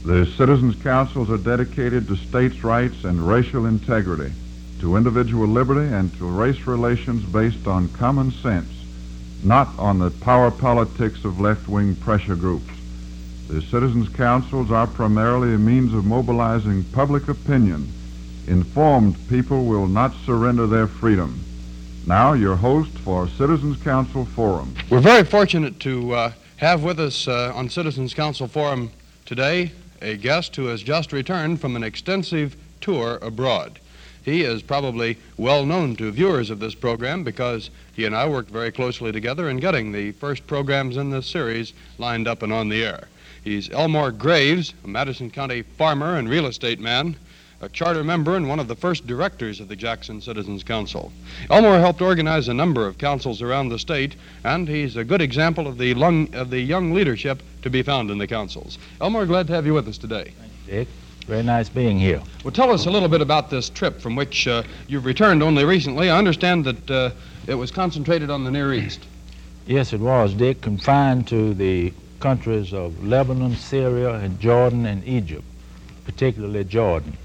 The citizens' councils are dedicated to states' rights and racial integrity, to individual liberty, and to race relations based on common sense, not on the power politics of left-wing pressure groups. The citizens' councils are primarily a means of mobilizing public opinion. Informed people will not surrender their freedom. Now, your host for Citizens Council Forum. We're very fortunate to have with us on Citizens Council Forum today a guest who has just returned from an extensive tour abroad. He is probably well known to viewers of this program because he and I worked very closely together in getting the first programs in this series lined up and on the air. He's Elmore Graves, a Madison County farmer and real estate man, a charter member and one of the first directors of the Jackson Citizens Council. Elmore helped organize a number of councils around the state, and he's a good example of the young leadership to be found in the councils. Elmore, glad to have you with us today. Thank you, Dick. Very nice being here. Well, tell us a little bit about this trip from which you've returned only recently. I understand that it was concentrated on the Near East. Yes, it was, Dick, confined to the countries of Lebanon, Syria, and Jordan and Egypt, particularly Jordan.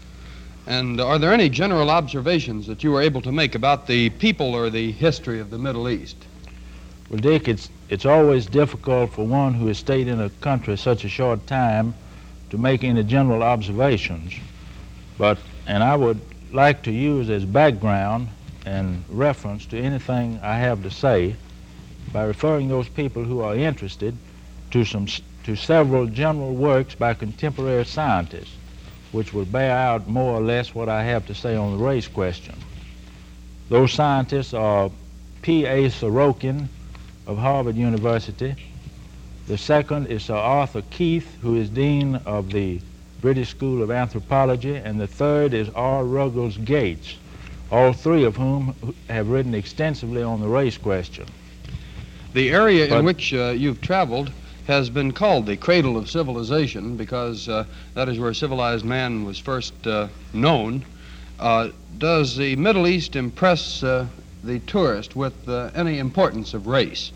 And are there any general observations that you were able to make about the people or the history of the Middle East? Well, Dick, it's always difficult for one who has stayed in a country such a short time to make any general observations. And I would like to use as background and reference to anything I have to say by referring those people who are interested to several general works by contemporary scientists, which will bear out more or less what I have to say on the race question. Those scientists are P.A. Sorokin of Harvard University. The second is Sir Arthur Keith, who is Dean of the British School of Anthropology, and the third is R. Ruggles Gates, all three of whom have written extensively on the race question. The area in which you've traveled has been called the cradle of civilization because that is where civilized man was first known. Does the Middle East impress the tourist with any importance of race?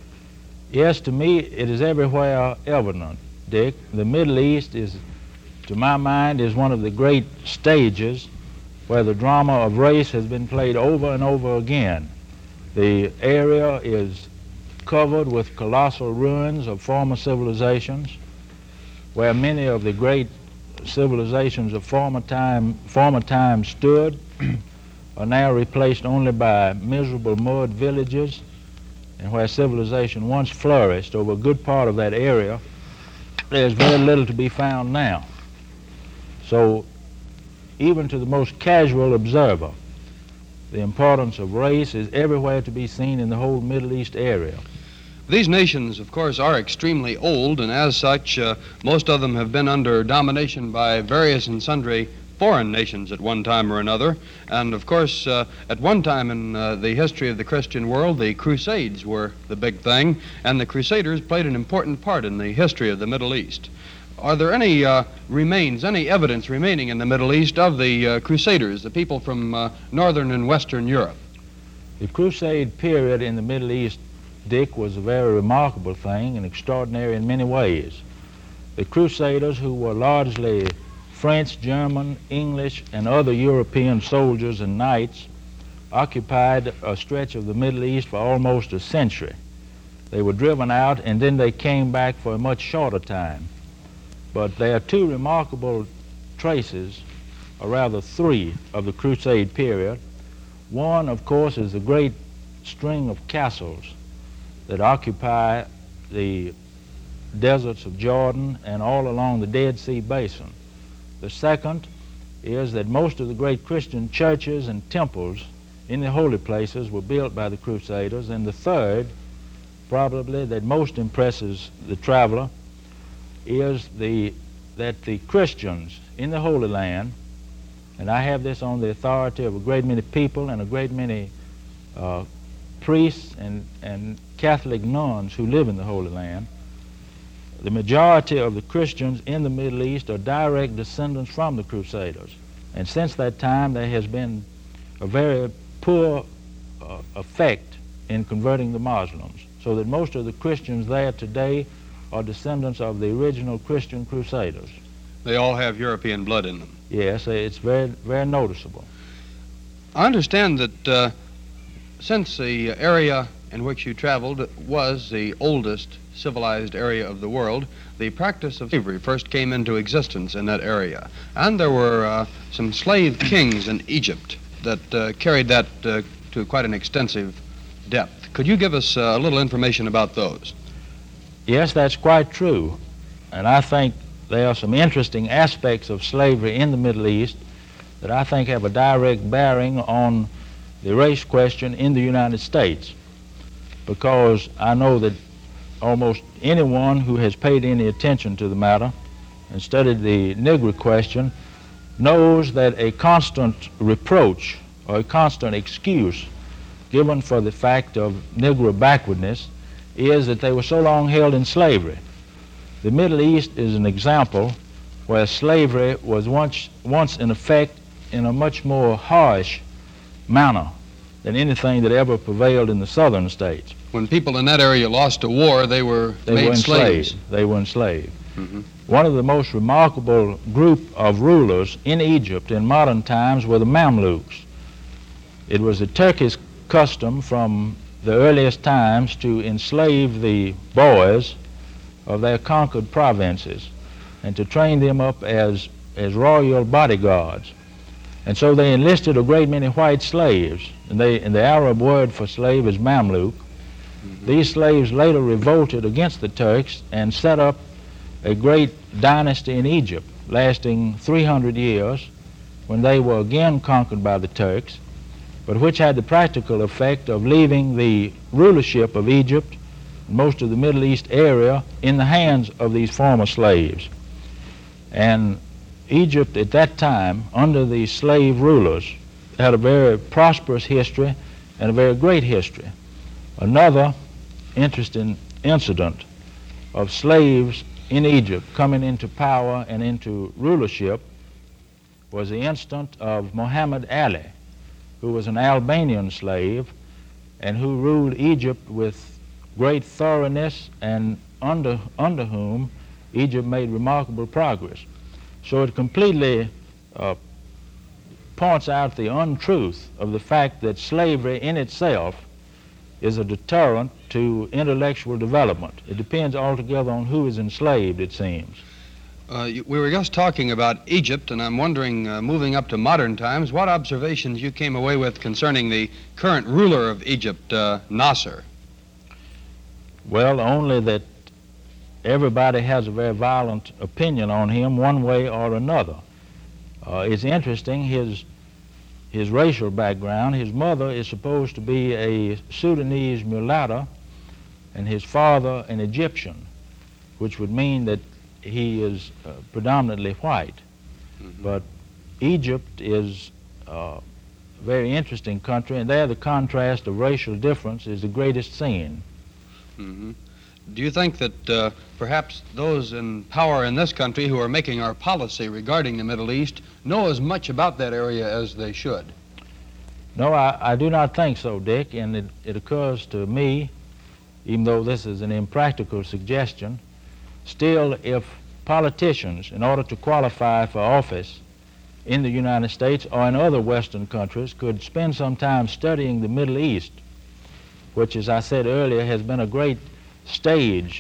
Yes, to me it is everywhere evident, Dick. The Middle East is, to my mind, is one of the great stages where the drama of race has been played over and over again. The area is covered with colossal ruins of former civilizations, where many of the great civilizations of former time stood are now replaced only by miserable mud villages, and where civilization once flourished over a good part of that area, there's very little to be found now. So even to the most casual observer, the importance of race is everywhere to be seen in the whole Middle East area. These nations, of course, are extremely old, and as such, most of them have been under domination by various and sundry foreign nations at one time or another. And, of course, at one time in the history of the Christian world, the Crusades were the big thing, and the Crusaders played an important part in the history of the Middle East. Are there any any evidence remaining in the Middle East of the Crusaders, the people from Northern and Western Europe? The Crusade period in the Middle East, Dick, was a very remarkable thing and extraordinary in many ways. The Crusaders, who were largely French, German, English, and other European soldiers and knights, occupied a stretch of the Middle East for almost a century. They were driven out, and then they came back for a much shorter time. But there are two remarkable traces, or rather three, of the Crusade period. One, of course, is the great string of castles that occupy the deserts of Jordan and all along the Dead Sea Basin. The second is that most of the great Christian churches and temples in the holy places were built by the Crusaders. And the third, probably that most impresses the traveler, is that the Christians in the Holy Land, and I have this on the authority of a great many people and a great many priests and Catholic nuns who live in the Holy Land, the majority of the Christians in the Middle East are direct descendants from the Crusaders. And since that time, there has been a very poor effect in converting the Muslims, so that most of the Christians there today are descendants of the original Christian Crusaders. They all have European blood in them. Yes, it's very, very noticeable. I understand that since the area in which you traveled was the oldest civilized area of the world, the practice of slavery first came into existence in that area. And there were some slave kings in Egypt that carried that to quite an extensive depth. Could you give us a little information about those? Yes, that's quite true. And I think there are some interesting aspects of slavery in the Middle East that I think have a direct bearing on the race question in the United States, because I know that almost anyone who has paid any attention to the matter and studied the Negro question knows that a constant reproach or a constant excuse given for the fact of Negro backwardness is that they were so long held in slavery. The Middle East is an example where slavery was once in effect in a much more harsh manner than anything that ever prevailed in the southern states. When people in that area lost a war, they were made slaves. They were enslaved. Mm-hmm. One of the most remarkable group of rulers in Egypt in modern times were the Mamluks. It was the Turkish custom from the earliest times to enslave the boys of their conquered provinces and to train them up as royal bodyguards. And so they enlisted a great many white slaves, and the Arab word for slave is Mamluk. Mm-hmm. These slaves later revolted against the Turks and set up a great dynasty in Egypt, lasting 300 years, when they were again conquered by the Turks, but which had the practical effect of leaving the rulership of Egypt, most of the Middle East area, in the hands of these former slaves. And Egypt at that time, under the slave rulers, had a very prosperous history and a very great history. Another interesting incident of slaves in Egypt coming into power and into rulership was the incident of Muhammad Ali, who was an Albanian slave and who ruled Egypt with great thoroughness, and under whom Egypt made remarkable progress. So it completely points out the untruth of the fact that slavery in itself is a deterrent to intellectual development. It depends altogether on who is enslaved, it seems. We were just talking about Egypt, and I'm wondering, moving up to modern times, what observations you came away with concerning the current ruler of Egypt, Nasser? Well, only that everybody has a very violent opinion on him one way or another. It's interesting, his racial background. His mother is supposed to be a Sudanese mulatto and his father an Egyptian, which would mean that he is predominantly white. Mm-hmm. But Egypt is a very interesting country, and there the contrast of racial difference is the greatest seen. Mm-hmm. Do you think that perhaps those in power in this country who are making our policy regarding the Middle East know as much about that area as they should? No, I do not think so, Dick, and it occurs to me, even though this is an impractical suggestion, still, if politicians, in order to qualify for office in the United States or in other Western countries, could spend some time studying the Middle East, which, as I said earlier, has been a great stage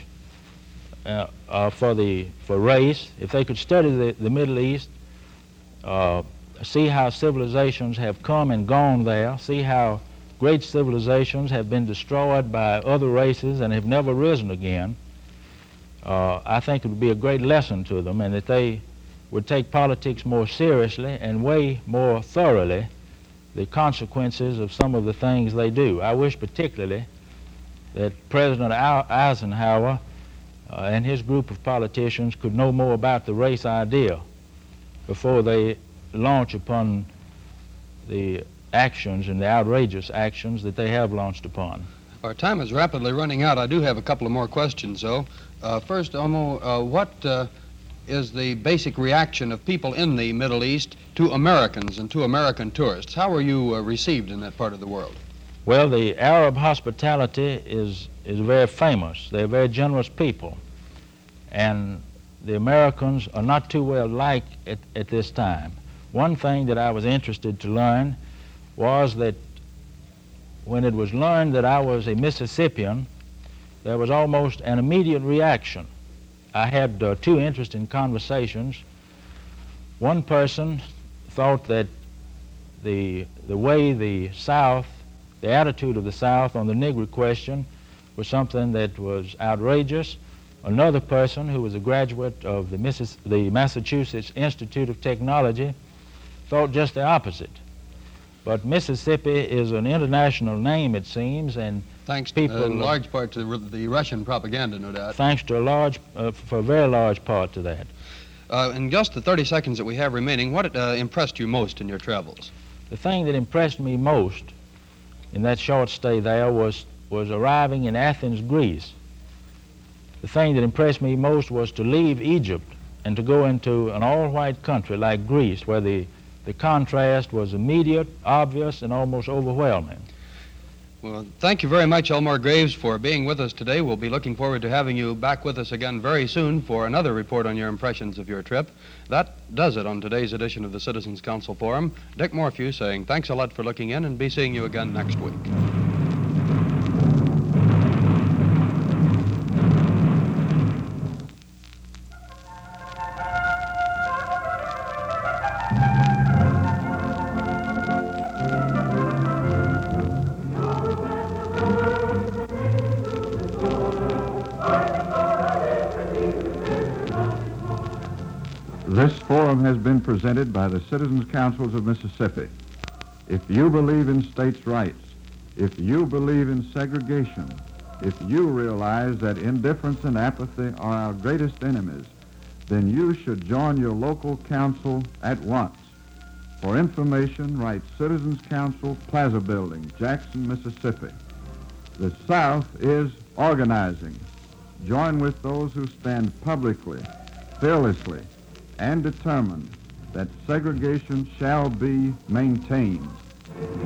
for race. If they could study the Middle East, see how civilizations have come and gone there, see how great civilizations have been destroyed by other races and have never risen again, I think it would be a great lesson to them, and that they would take politics more seriously and weigh more thoroughly the consequences of some of the things they do. I wish particularly that President Eisenhower and his group of politicians could know more about the race idea before they launch upon the actions and the outrageous actions that they have launched upon. Our time is rapidly running out. I do have a couple of more questions, though. First, Omo, what is the basic reaction of people in the Middle East to Americans and to American tourists? How are you received in that part of the world? Well, the Arab hospitality is very famous. They're very generous people. and the Americans are not too well liked at this time. One thing that I was interested to learn was that when it was learned that I was a Mississippian, there was almost an immediate reaction. I had two interesting conversations. One person thought that the way the South, the attitude of the South on the Negro question was something that was outrageous. Another person, who was a graduate of the Massachusetts Institute of Technology, thought just the opposite. But Mississippi is an international name, it seems, and thanks people, in large part to the Russian propaganda, no doubt. Thanks to for a very large part to that. In just the 30 seconds that we have remaining, what impressed you most in your travels? The thing that impressed me most in that short stay there was arriving in Athens, Greece. The thing that impressed me most was to leave Egypt and to go into an all-white country like Greece, where the contrast was immediate, obvious, and almost overwhelming. Well, thank you very much, Elmore Graves, for being with us today. We'll be looking forward to having you back with us again very soon for another report on your impressions of your trip. That does it on today's edition of the Citizens Council Forum. Dick Morphew saying thanks a lot for looking in, and be seeing you again next week. This forum has been presented by the Citizens Councils of Mississippi. If you believe in states' rights, if you believe in segregation, if you realize that indifference and apathy are our greatest enemies, then you should join your local council at once. For information, write Citizens Council, Plaza Building, Jackson, Mississippi. The South is organizing. Join with those who stand publicly, fearlessly, and determined that segregation shall be maintained.